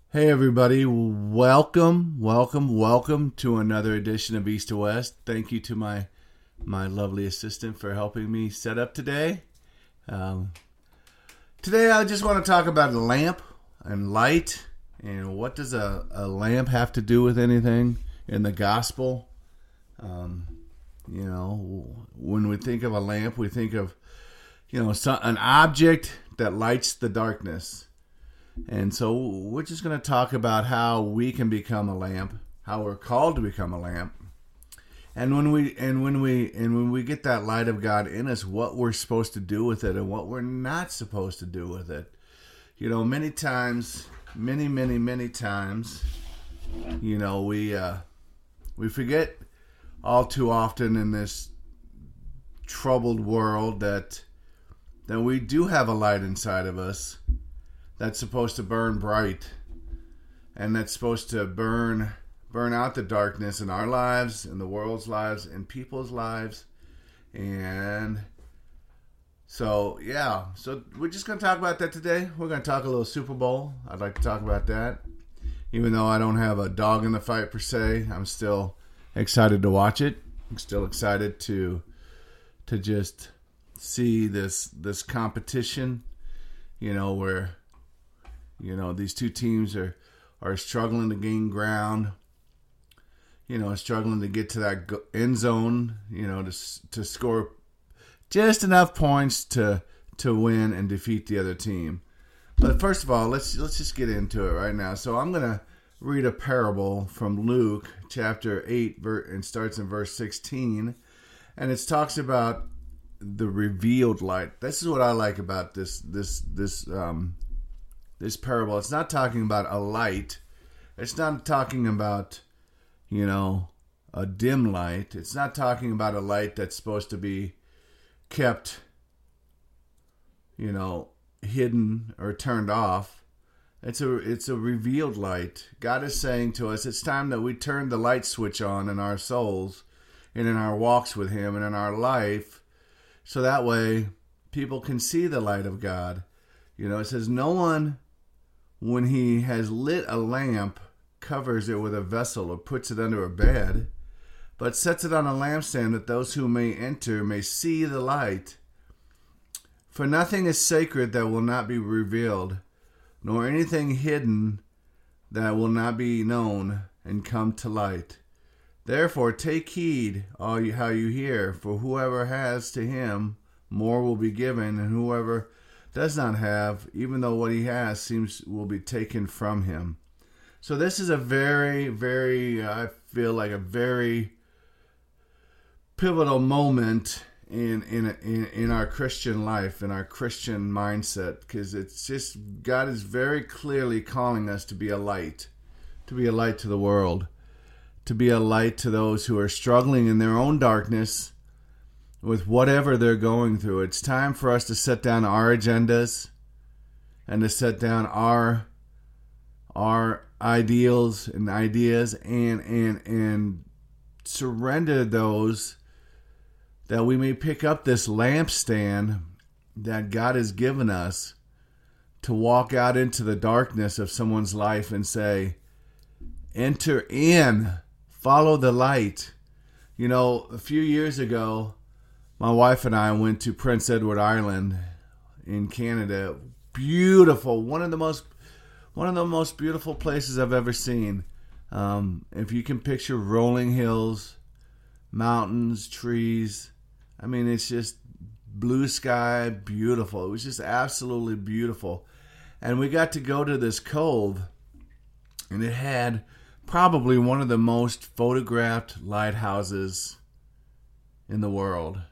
Hey everybody, welcome to another edition of East to West. Thank you to my lovely assistant for helping me set up today. Today I just want to talk about a lamp and light, and what does a lamp have to do with anything in the gospel. When we think of a lamp, we think of an object that lights the darkness. And so we're just going to talk about how we can become a lamp, how we're called to become a lamp, and when we get that light of God in us, what we're supposed to do with it and what we're not supposed to do with it. Many times, many times, we forget all too often in this troubled world that we do have a light inside of us that's supposed to burn bright, and that's supposed to burn out the darkness in our lives, in the world's lives, in people's lives. And so we're just going to talk about that today. We're going to talk a little Super Bowl. I'd like to talk about that. Even though I don't have a dog in the fight per se, I'm still excited to watch it. I'm still excited to just see this competition, where these two teams are struggling to gain ground, struggling to get to that end zone, to score just enough points to win and defeat the other team. But first of all, let's just get into it right now. So I'm going to read a parable from Luke chapter 8, and starts in verse 16. And it talks about the revealed light. This is what I like about this parable. It's not talking about a light. It's not talking about, a dim light. It's not talking about a light that's supposed to be kept, hidden or turned off. It's a revealed light. God is saying to us, it's time that we turn the light switch on in our souls and in our walks with Him and in our life, so that way people can see the light of God. It says, no one, when he has lit a lamp, covers it with a vessel or puts it under a bed, but sets it on a lampstand, that those who may enter may see the light. For nothing is sacred that will not be revealed, nor anything hidden that will not be known and come to light. Therefore take heed how you hear, for whoever has, to him more will be given, and whoever does not have, even though what he has will be taken from him. So this is a very, very, I feel like a very pivotal moment in our Christian life, in our Christian mindset, because it's just, God is very clearly calling us to be a light to the world, to be a light to those who are struggling in their own darkness with whatever they're going through. It's time for us to set down our agendas and to set down our ideals and ideas and surrender those, that we may pick up this lampstand that God has given us to walk out into the darkness of someone's life and say, enter in, follow the light. A few years ago, my wife and I went to Prince Edward Island in Canada. Beautiful, one of the most beautiful places I've ever seen. If you can picture rolling hills, mountains, trees, it's just blue sky, beautiful. It was just absolutely beautiful. And we got to go to this cove, and it had probably one of the most photographed lighthouses in the world.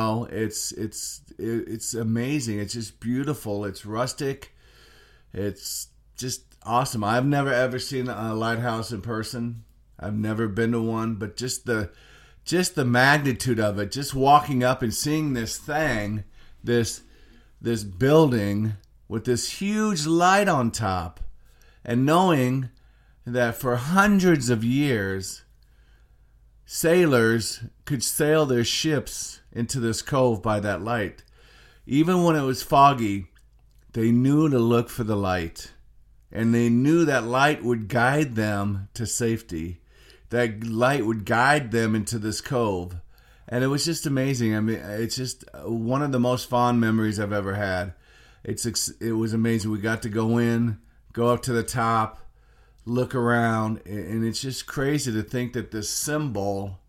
It's amazing. It's just beautiful. It's rustic. It's just awesome. I've never ever seen a lighthouse in person. I've never been to one, but just the magnitude of it, just walking up and seeing this thing, this building with this huge light on top, and knowing that for hundreds of years, sailors could sail their ships into this cove by that light. Even when it was foggy, they knew to look for the light. And they knew that light would guide them to safety. That light would guide them into this cove. And it was just amazing. I mean, it's just one of the most fond memories I've ever had. It was amazing. We got to go in, go up to the top, look around, and it's just crazy to think that this symbol,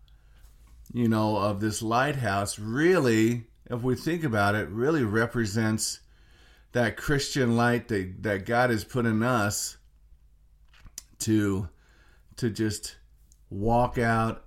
of this lighthouse really, if we think about it, really represents that Christian light that God has put in us to just walk out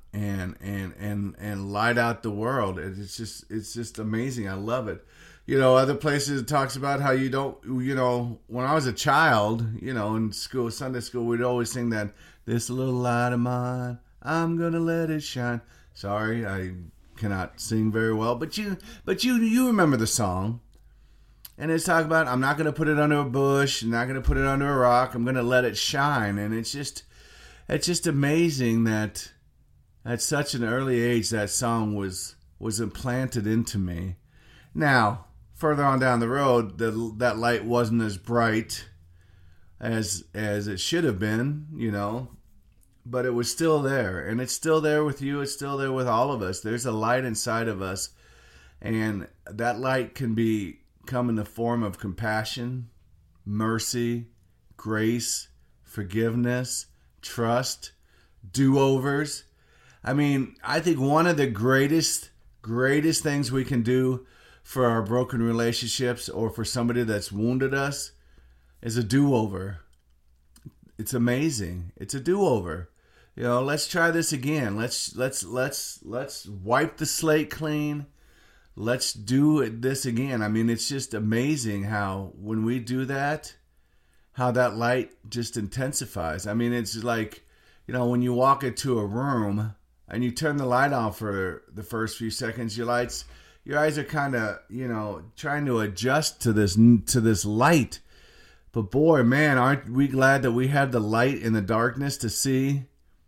and light out the world. It's just amazing. I love it. Other places it talks about how you don't, when I was a child, in school, Sunday school, we'd always sing that, this little light of mine, I'm going to let it shine. Sorry, I cannot sing very well, but you remember the song. And it's talking about, I'm not going to put it under a bush, I'm not going to put it under a rock, I'm going to let it shine. And it's just amazing that at such an early age that song was implanted into me. Now, further on down the road, that light wasn't as bright as it should have been, but it was still there. And it's still there with you. It's still there with all of us. There's a light inside of us. And that light can come in the form of compassion, mercy, grace, forgiveness, trust, do-overs. I mean, I think one of the greatest things we can do for our broken relationships or for somebody that's wounded us is a do-over. It's amazing. It's a do-over. Let's try this again. Let's wipe the slate clean. Let's do this again. I mean, it's just amazing how when we do that, how that light just intensifies. I mean, it's like, when you walk into a room and you turn the light on for the first few seconds, your eyes are kind of, trying to adjust to this light. But boy, man, aren't we glad that we have the light in the darkness to see,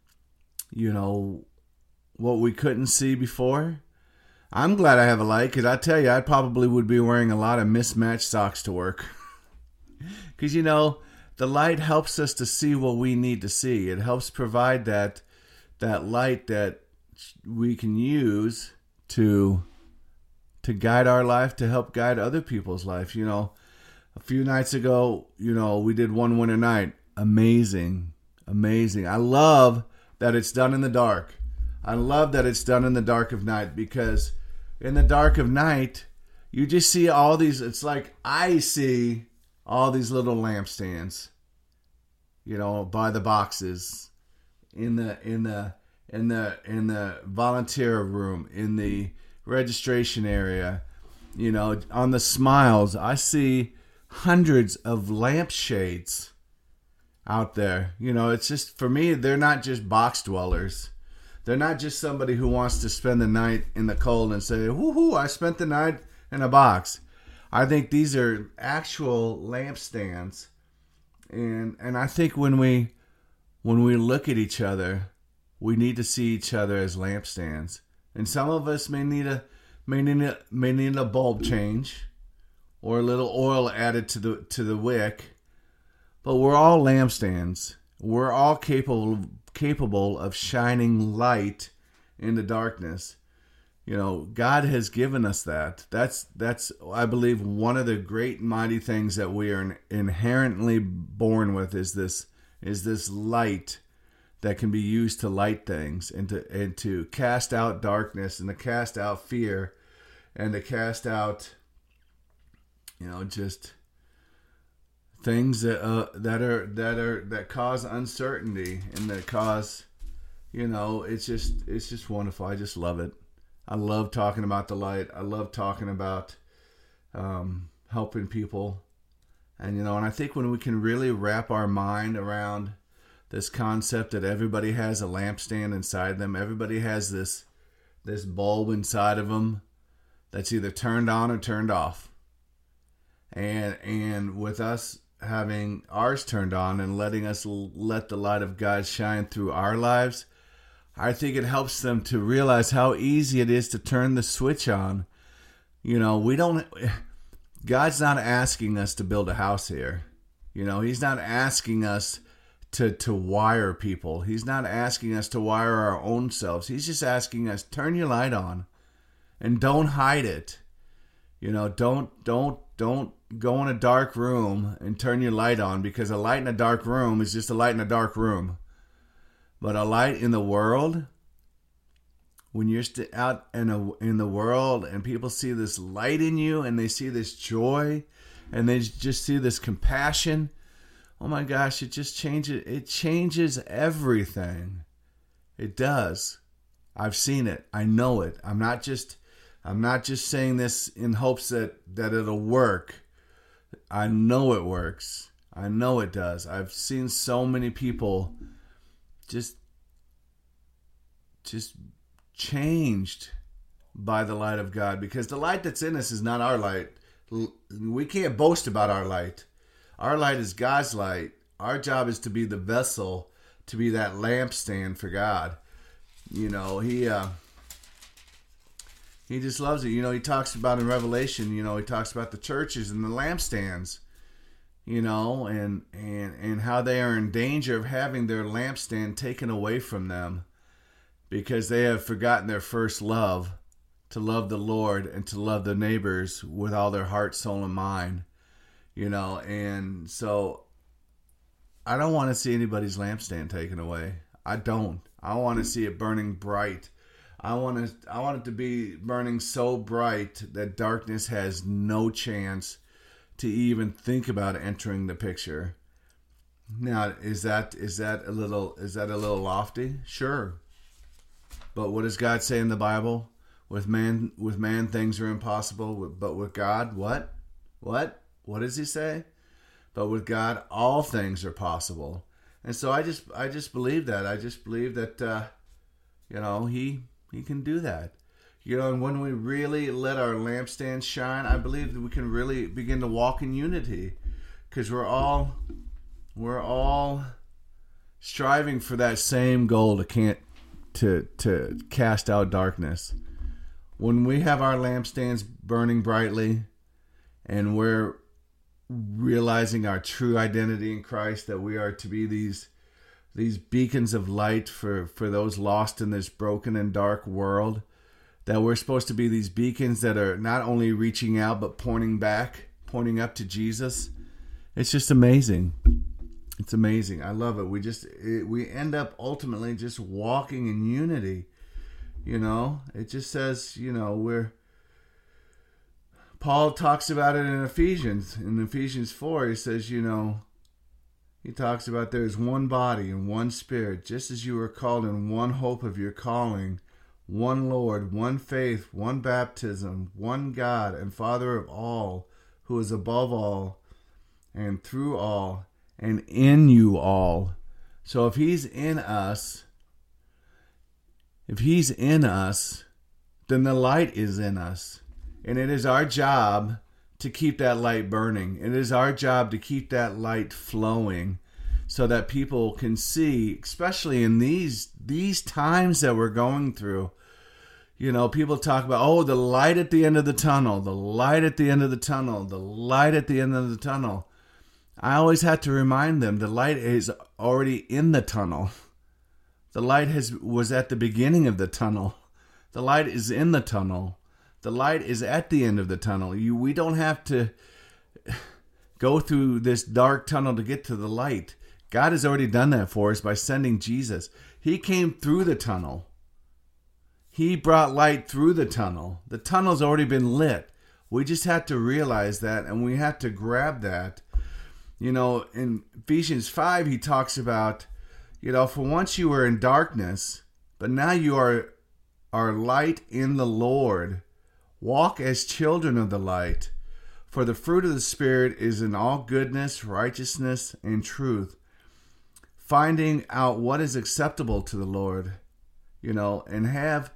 what we couldn't see before? I'm glad I have a light, because I tell you, I probably would be wearing a lot of mismatched socks to work. Because, the light helps us to see what we need to see. It helps provide that light that we can use to guide our life, to help guide other people's life. A few nights ago, we did One Winter Night. Amazing. I love that it's done in the dark. I love that it's done in the dark of night, because in the dark of night, you just see all these, it's like I see all these little lampstands, by the boxes, in the volunteer room, in the registration area, on the smiles. I see hundreds of lampshades out there. It's just, for me, they're not just box dwellers. They're not just somebody who wants to spend the night in the cold and say, woohoo, I spent the night in a box. I think these are actual lampstands. And I think when we look at each other, we need to see each other as lampstands. And some of us may need a bulb change or a little oil added to the wick. But we're all lampstands. We're all capable of shining light in the darkness. God has given us that. That's I believe one of the great mighty things that we are inherently born with is this light that can be used to light things and to cast out darkness and to cast out fear and to cast out just things that cause uncertainty and that cause it's just wonderful. I just love it. I love talking about the light. I love talking about helping people. And I think when we can really wrap our mind around this concept that everybody has a lampstand inside them, everybody has this bulb inside of them that's either turned on or turned off. And with us having ours turned on and letting us let the light of God shine through our lives, I think it helps them to realize how easy it is to turn the switch on. God's not asking us to build a house here. He's not asking us to wire people. He's not asking us to wire our own selves. He's just asking us, turn your light on and don't hide it. Don't go in a dark room and turn your light on, because a light in a dark room is just a light in a dark room. But a light in the world, when you're out in the world and people see this light in you and they see this joy and they just see this compassion, oh my gosh, it just changes. It changes everything. It does. I've seen it. I know it. I'm not just saying this in hopes that it'll work. I know it works. I know it does. I've seen so many people just changed by the light of God, because the light that's in us is not our light. We can't boast about our light. Our light is God's light. Our job is to be the vessel, to be that lampstand for God. He just loves it. He talks about in Revelation, he talks about the churches and the lampstands, and how they are in danger of having their lampstand taken away from them because they have forgotten their first love, to love the Lord and to love their neighbors with all their heart, soul, and mind. And so I don't want to see anybody's lampstand taken away. I don't. I want to see it burning bright. I want it to be burning so bright that darkness has no chance to even think about entering the picture. Now, is that a little lofty? Sure. But what does God say in the Bible? With man things are impossible, but with God, what? What does he say? But with God, all things are possible. And so I just believe that. I just believe that, he can do that. And when we really let our lampstand shine, I believe that we can really begin to walk in unity, because we're all striving for that same goal to cast out darkness. When we have our lampstands burning brightly and we're realizing our true identity in Christ, that we are to be these beacons of light for those lost in this broken and dark world, that we're supposed to be these beacons that are not only reaching out but pointing up to Jesus. It's just amazing. It's amazing. I love it. We end up ultimately just walking in unity. It just says, Paul talks about it in Ephesians. In Ephesians 4, he says, he talks about there's one body and one spirit, just as you were called in one hope of your calling, one Lord, one faith, one baptism, one God and Father of all, who is above all and through all and in you all. So if he's in us, then the light is in us. And it is our job to keep that light burning. It is our job to keep that light flowing so that people can see, especially in these times that we're going through. People talk about, the light at the end of the tunnel, the light at the end of the tunnel, the light at the end of the tunnel. I always have to remind them the light is already in the tunnel. The light was at the beginning of the tunnel. The light is in the tunnel. The light is at the end of the tunnel. We don't have to go through this dark tunnel to get to the light. God has already done that for us by sending Jesus. He came through the tunnel. He brought light through the tunnel. The tunnel's already been lit. We just have to realize that, and we have to grab that. In Ephesians 5, he talks about, for once you were in darkness, but now you are light in the Lord. Walk as children of the light. For the fruit of the Spirit is in all goodness, righteousness, and truth. Finding out what is acceptable to the Lord, and have,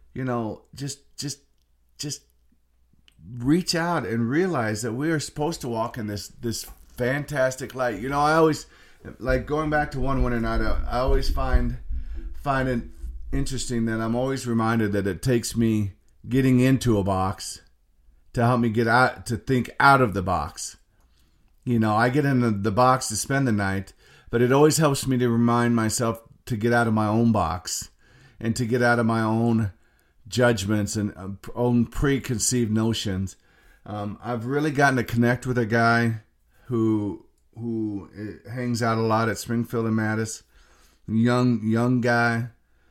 just reach out and realize that we are supposed to walk in this fantastic light. I always, like, going back to one winter night, I always find it interesting that I'm always reminded that it takes me getting into a box to help me get out, to think out of the box. I get in the box to spend the night, but it always helps me to remind myself to get out of my own box and to get out of my own judgments and own preconceived notions. I've really gotten to connect with a guy who hangs out a lot at Springfield and Mattis. Young guy.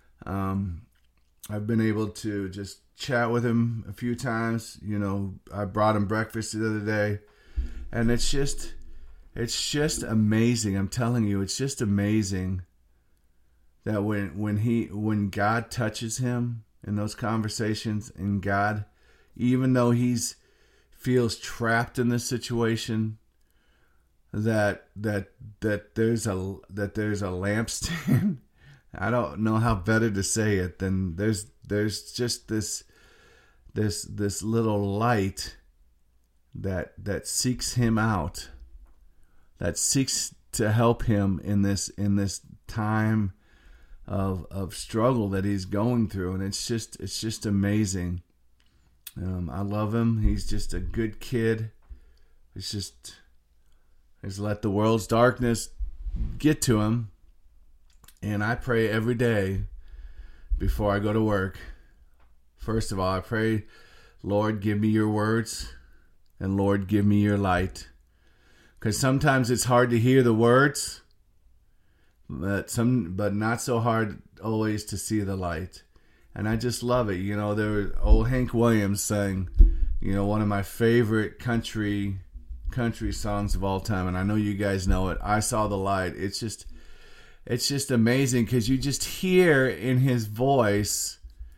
I've been able to just chat with him a few times. I brought him breakfast the other day, and it's just amazing. I'm telling you, it's just amazing that when God touches him in those conversations, and God, even though he's feels trapped in this situation, that there's a lampstand. I don't know how better to say it than there's just this little light that seeks him out, that seeks to help him in this time of struggle that he's going through, and it's just amazing. I love him. He's just a good kid. He's let the world's darkness get to him. And I pray every day before I go to work. First of all, I pray, Lord, give me your words, and Lord, give me your light. Because sometimes it's hard to hear the words, but not so hard always to see the light. And I just love it. There was old Hank Williams sang, one of my favorite country songs of all time, and I know you guys know it. I Saw the Light. It's just amazing because you just hear in his voice,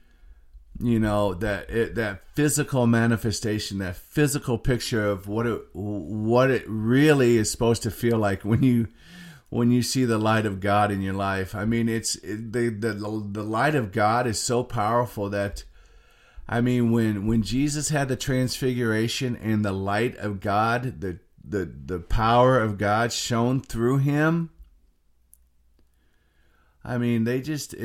that physical manifestation, that physical picture of what it really is supposed to feel like when you see the light of God in your life. I mean, the light of God is so powerful that, I mean, when Jesus had the transfiguration and the light of God, the power of God shone through him, I mean, it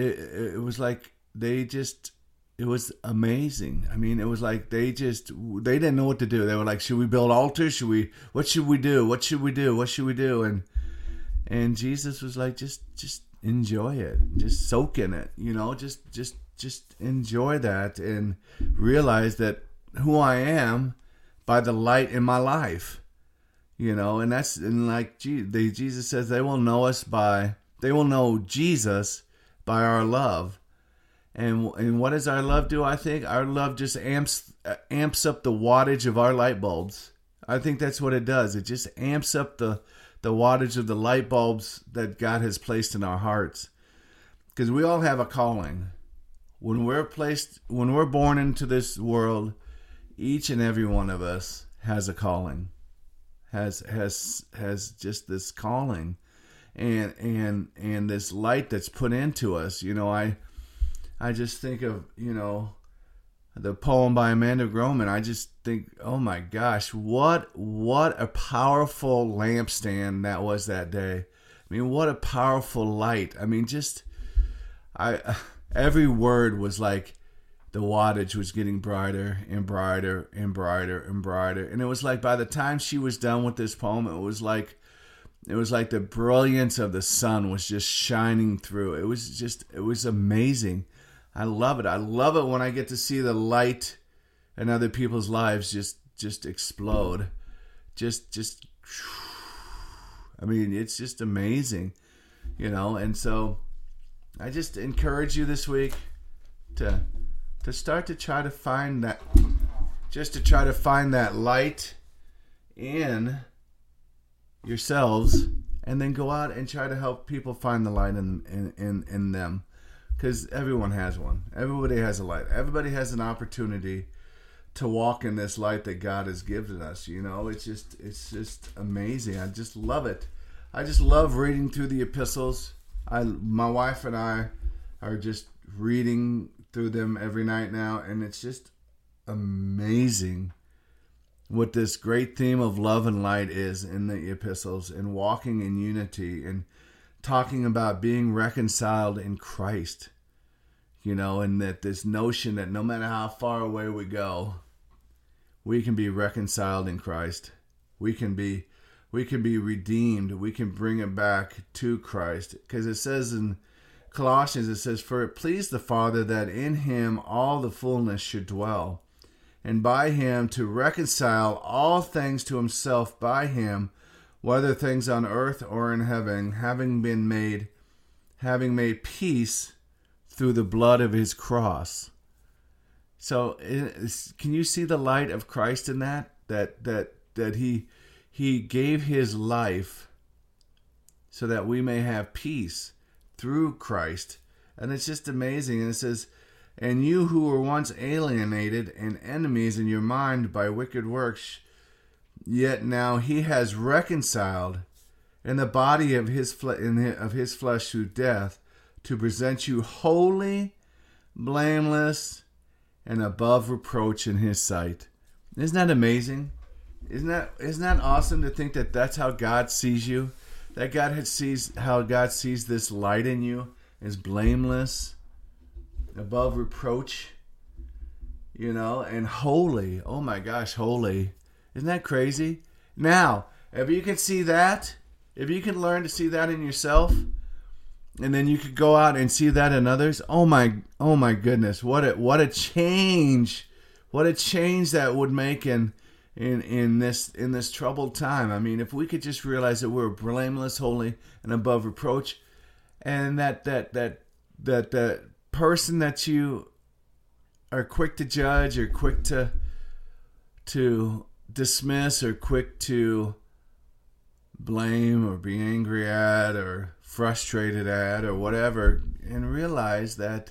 was amazing. I mean, it was like they didn't know what to do. They were like, should we build altars? What should we do? What should we do? What should we do? And Jesus was like, just enjoy it. Just soak in it, just enjoy that and realize that who I am by the light in my life, and like Jesus says, they will know Jesus by our love. And what does our love do? I think our love just amps up the wattage of our light bulbs. I think that's what it does. It just amps up the wattage of the light bulbs that God has placed in our hearts. Because we all have a calling. When we're born into this world, each and every one of us has a calling. Has just this calling. And this light that's put into us. I just think of, the poem by Amanda Groman. I just think, oh my gosh, what a powerful lampstand that was that day. I mean, what a powerful light. I mean, every word was like the wattage was getting brighter and brighter and brighter and brighter. And it was like by the time she was done with this poem, it was like the brilliance of the sun was just shining through. It was amazing. I love it. I love it when I get to see the light in other people's lives just explode. I mean, it's just amazing, and so I just encourage you this week to start to try to find that, light in yourselves, and then go out and try to help people find the light in them. Because everyone has one. Everybody has a light. Everybody has an opportunity to walk in this light that God has given us. It's just amazing. I just love it. I just love reading through the epistles. My wife and I are just reading through them every night now, and it's just amazing what this great theme of love and light is in the epistles, and walking in unity, and talking about being reconciled in Christ, and that this notion that no matter how far away we go, we can be reconciled in Christ. We can we can be redeemed. We can bring it back to Christ. Because it says in Colossians, it says, "For it pleased the Father that in him all the fullness should dwell, and by him to reconcile all things to himself by him, whether things on earth or in heaven, having made peace through the blood of his cross." So can you see the light of Christ in that? That he gave his life so that we may have peace through Christ. And it's just amazing. And it says, "And you who were once alienated and enemies in your mind by wicked works, yet now he has reconciled in the body of his flesh through death, to present you holy, blameless, and above reproach in his sight." Isn't that amazing? Isn't that awesome to think that that's how God sees you? That how God sees this light in you is blameless, above reproach, and holy. Oh my gosh, holy. Isn't that crazy? Now, if you can see that, if you can learn to see that in yourself, and then you could go out and see that in others, oh my goodness, what a change. What a change that would make in this troubled time. I mean, if we could just realize that we're blameless, holy, and above reproach, and that person that you are quick to judge, or quick to dismiss, or quick to blame, or be angry at, or frustrated at, or whatever, and realize that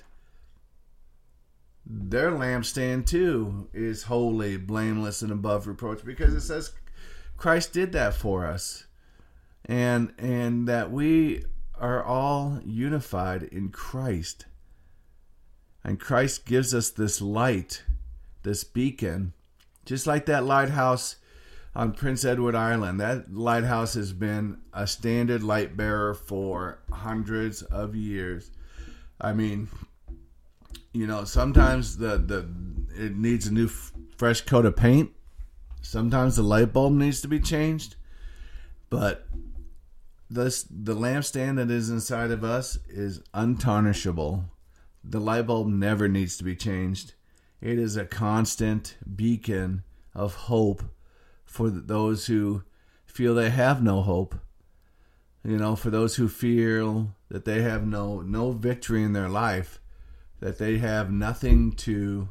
their lampstand too is holy, blameless, and above reproach, because it says Christ did that for us, and that we are all unified in Christ, and Christ gives us this light, this beacon, just like that lighthouse on Prince Edward Island. That lighthouse has been a standard light bearer for hundreds of years. I mean, sometimes it needs a new fresh coat of paint. Sometimes the light bulb needs to be changed. But the lampstand that is inside of us is untarnishable. The light bulb never needs to be changed. It is a constant beacon of hope for those who feel they have no hope. For those who feel that they have no victory in their life, that they have nothing to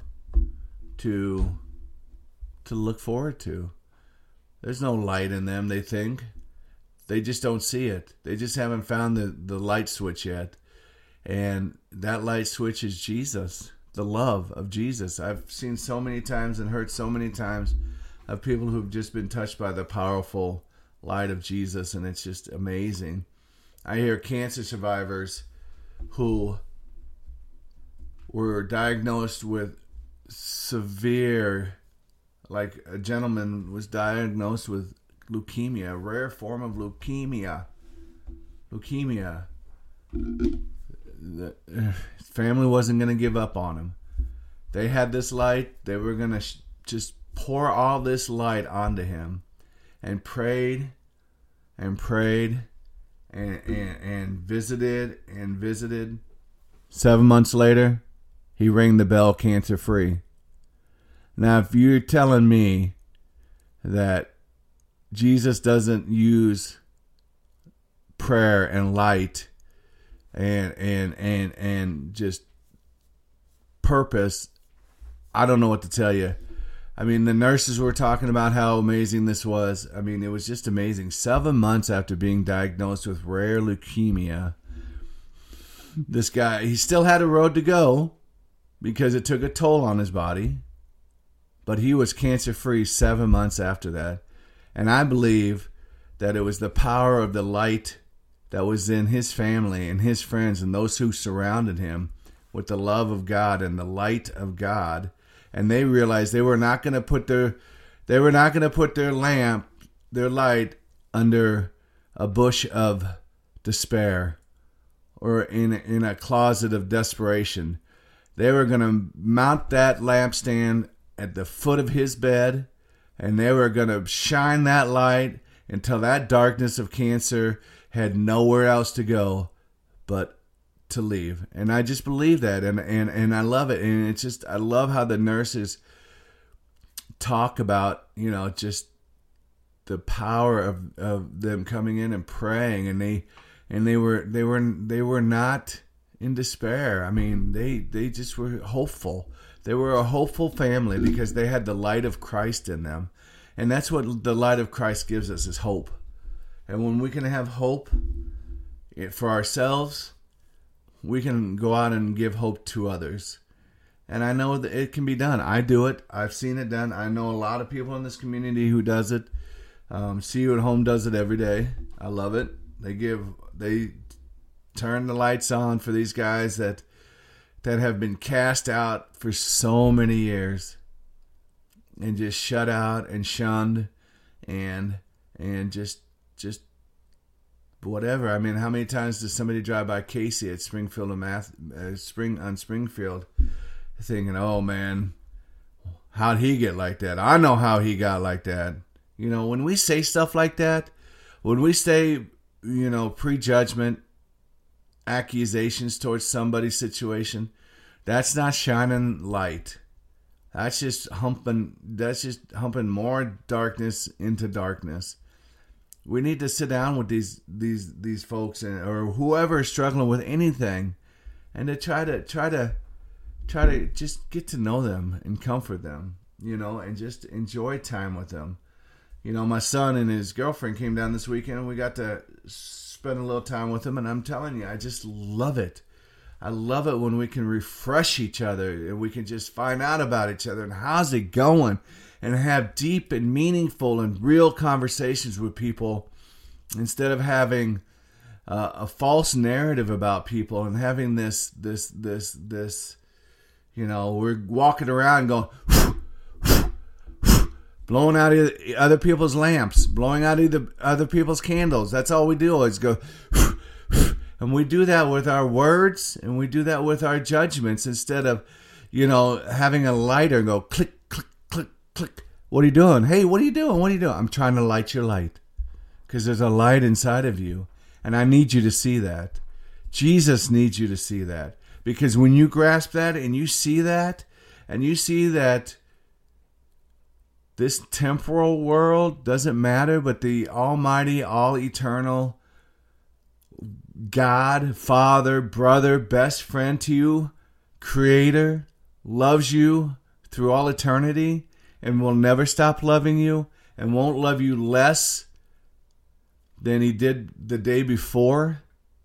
look forward to. There's no light in them, they think. They just don't see it. They just haven't found the light switch yet. And that light switch is Jesus, the love of Jesus. I've seen so many times and heard so many times of people who've just been touched by the powerful light of Jesus, and it's just amazing. I hear cancer survivors who were diagnosed with severe, like a gentleman was diagnosed with leukemia, a rare form of leukemia. The family wasn't going to give up on him. They had this light. They were going to just pour all this light onto him, and prayed and prayed and visited. 7 months later, he rang the bell, cancer free. Now, if you're telling me that Jesus doesn't use prayer and light and just purpose, I don't know what to tell you. I mean, the nurses were talking about how amazing this was. I mean, it was just amazing. 7 months after being diagnosed with rare leukemia, this guy, he still had a road to go because it took a toll on his body, but he was cancer-free 7 months after that. And I believe that it was the power of the light that was in his family and his friends and those who surrounded him with the love of God and the light of God. And they realized they were not going to put their light under a bush of despair or in a closet of desperation. They were going to mount that lampstand at the foot of his bed, and they were going to shine that light until that darkness of cancer had nowhere else to go but to leave. And I just believe that, and I love it. And it's just, I love how the nurses talk about, just the power of them coming in and praying, and they were not in despair. I mean, they just were hopeful. They were a hopeful family because they had the light of Christ in them. And that's what the light of Christ gives us, is hope. And when we can have hope for ourselves, we can go out and give hope to others. And I know that it can be done. I do it. I've seen it done. I know a lot of people in this community who does it. See You at Home does it every day. I love it. They turn the lights on for these guys that have been cast out for so many years, and just shut out and shunned, and just whatever. I mean, how many times does somebody drive by Casey at Springfield and Springfield, thinking, "Oh man, how'd he get like that? I know how he got like that." When we say stuff like that, when we say, prejudgment, accusations towards somebody's situation, that's not shining light. That's just humping more darkness into darkness. We need to sit down with these folks, or whoever is struggling with anything, and to try to just get to know them and comfort them, and just enjoy time with them. My son and his girlfriend came down this weekend, and we got to spend a little time with them, and I'm telling you, I just love it. I love it when we can refresh each other, and we can just find out about each other and how's it going, and have deep and meaningful and real conversations with people, instead of having a false narrative about people and having this we're walking around going blowing out other people's lamps, blowing out other people's candles. That's all we do, is go. And we do that with our words, and we do that with our judgments, instead of, having a lighter and go click, click, click, click. What are you doing? Hey, what are you doing? What are you doing? I'm trying to light your light, because there's a light inside of you, and I need you to see that. Jesus needs you to see that, because when you grasp that and you see that, this temporal world doesn't matter, but the almighty, all-eternal God, Father, brother, best friend to you, Creator, loves you through all eternity, and will never stop loving you, and won't love you less than He did the day before.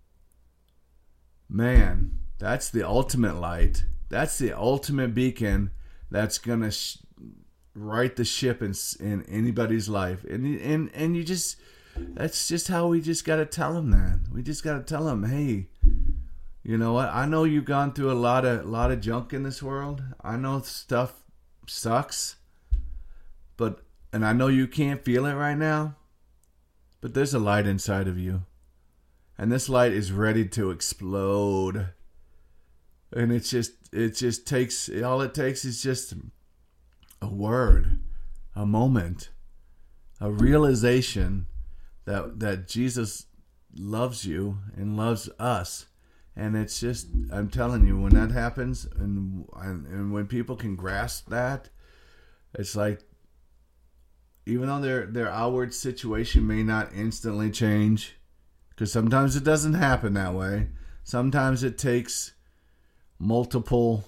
Man, that's the ultimate light. That's the ultimate beacon that's going to right the ship in anybody's life. And you just, that's just how we just got to tell them that. We just got to tell them, hey, you know what? I know you've gone through a lot of junk in this world. I know stuff sucks, and I know you can't feel it right now, but there's a light inside of you, and this light is ready to explode. And it just takes, all it takes is just a word, a moment, a realization that Jesus loves you and loves us. And it's just, I'm telling you, when that happens, and when people can grasp that, it's like, even though their outward situation may not instantly change, because sometimes it doesn't happen that way. Sometimes it takes multiple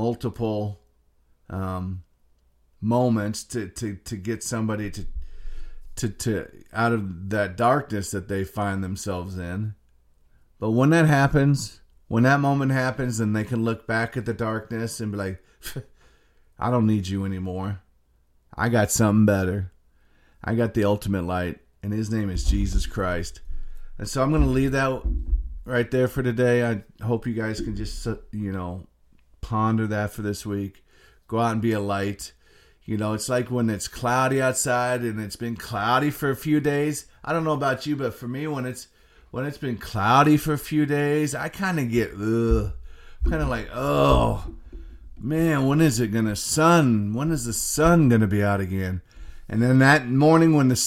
moments to get somebody to out of that darkness that they find themselves in. But when that happens, when that moment happens, and they can look back at the darkness and be like, I don't need you anymore. I got something better. I got the ultimate light, and His name is Jesus Christ. And so I'm going to leave that right there for today. I hope you guys can just, ponder that for this week. Go out and be a light. It's like when it's cloudy outside, and it's been cloudy for a few days. I don't know about you, but for me, when it's been cloudy for a few days, I kind of get, like, oh, man, when is the sun going to be out again? And then that morning when the